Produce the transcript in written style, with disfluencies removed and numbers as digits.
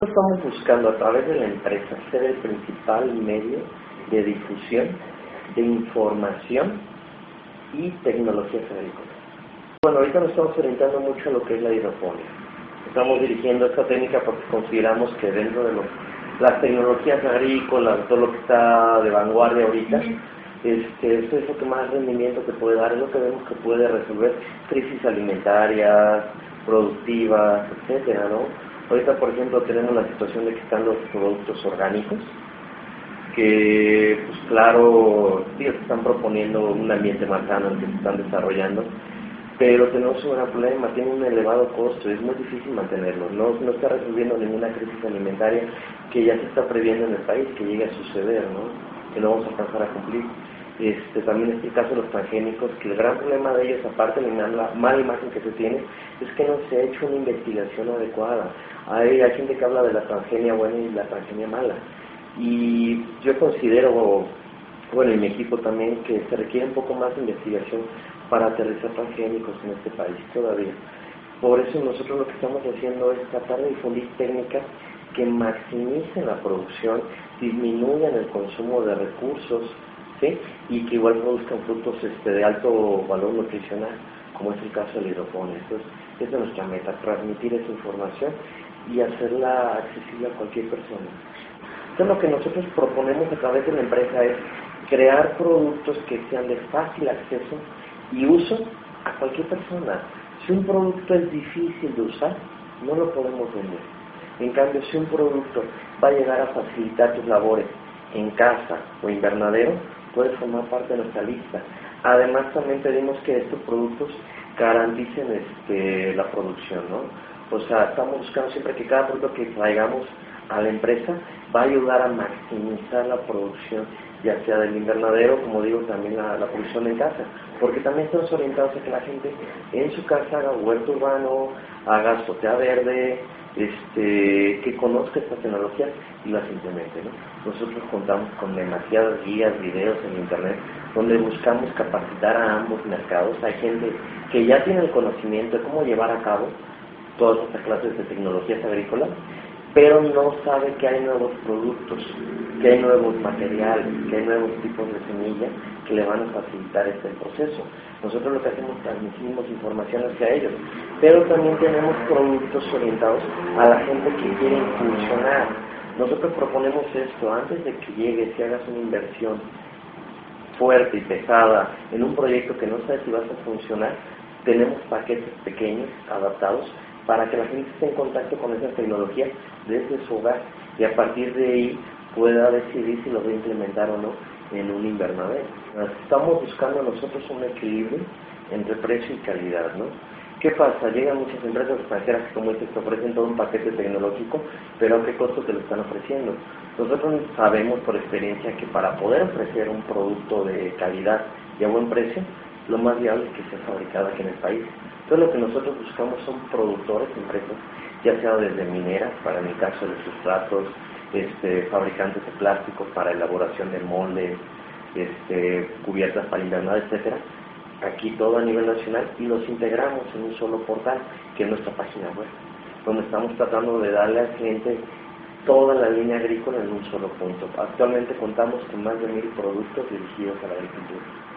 Estamos buscando a través de la empresa ser el principal medio de difusión de información y tecnologías agrícolas. Bueno, ahorita nos estamos orientando mucho a lo que es la hidroponía. Estamos dirigiendo esta técnica porque consideramos que dentro de las tecnologías agrícolas, todo lo que está de vanguardia ahorita, esto es lo que más rendimiento te puede dar, es lo que vemos que puede resolver crisis alimentarias, productivas, etcétera, ¿no? Ahorita, por ejemplo, tenemos la situación de que están los productos orgánicos, que, pues claro, sí, están proponiendo un ambiente más sano en el que se están desarrollando, pero tenemos un gran problema, tiene un elevado costo, es muy difícil mantenerlo, no está resolviendo ninguna crisis alimentaria que ya se está previendo en el país, que llegue a suceder, ¿no? Que no vamos a alcanzar a cumplir. También es el caso de los transgénicos, que el gran problema de ellos, aparte de la mala imagen que se tiene, es que no se ha hecho una investigación adecuada. Hay gente que habla de la transgenia buena y la transgenia mala. Y yo considero, bueno, y mi equipo también, que se requiere un poco más de investigación para aterrizar transgénicos en este país todavía. Por eso nosotros lo que estamos haciendo es tratar de difundir técnicas que maximicen la producción, disminuyan el consumo de recursos, ¿sí? Y que igual produzcan frutos de alto valor nutricional, como es el caso de la hidroponía. Entonces, esa es nuestra meta, transmitir esa información y hacerla accesible a cualquier persona. Entonces, lo que nosotros proponemos a través de la empresa es crear productos que sean de fácil acceso y uso a cualquier persona. Si un producto es difícil de usar, no lo podemos vender. En cambio, si un producto va a llegar a facilitar tus labores en casa o invernadero, puede formar parte de nuestra lista. Además, también pedimos que estos productos garanticen la producción, ¿no? O sea, estamos buscando siempre que cada producto que traigamos a la empresa va a ayudar a maximizar la producción, ya sea del invernadero, como digo, también la producción en casa, porque también estamos orientados a que la gente en su casa haga huerto urbano, haga azotea verde, que conozca estas tecnologías y las implemente, ¿no? Nosotros contamos con demasiadas guías, videos en internet, donde buscamos capacitar a ambos mercados. Hay gente que ya tiene el conocimiento de cómo llevar a cabo todas estas clases de tecnologías agrícolas, pero no sabe que hay nuevos productos, que hay nuevos materiales, que hay nuevos tipos de semillas que le van a facilitar este proceso. Nosotros lo que hacemos es transmitimos información hacia ellos, pero también tenemos productos orientados a la gente que quiere incursionar. Nosotros proponemos esto: antes de que llegues y hagas una inversión fuerte y pesada en un proyecto que no sabes si vas a funcionar, tenemos paquetes pequeños, adaptados, para que la gente esté en contacto con esas tecnologías desde su hogar y a partir de ahí pueda decidir si lo va a implementar o no en un invernadero. Estamos buscando nosotros un equilibrio entre precio y calidad, ¿no? ¿Qué pasa? Llegan muchas empresas extranjeras que, como dices, te ofrecen todo un paquete tecnológico, pero ¿a qué costo te lo están ofreciendo? Nosotros sabemos por experiencia que para poder ofrecer un producto de calidad y a buen precio, lo más viable es que sea fabricado aquí en el país. Entonces, lo que nosotros buscamos son productores, empresas, ya sea desde mineras, para en el caso de sustratos, fabricantes de plásticos para elaboración de moldes, cubiertas para invernadero, etcétera. Aquí todo a nivel nacional, y los integramos en un solo portal, que es nuestra página web, donde estamos tratando de darle al cliente toda la línea agrícola en un solo punto. Actualmente contamos con más de 1000 productos dirigidos a la agricultura.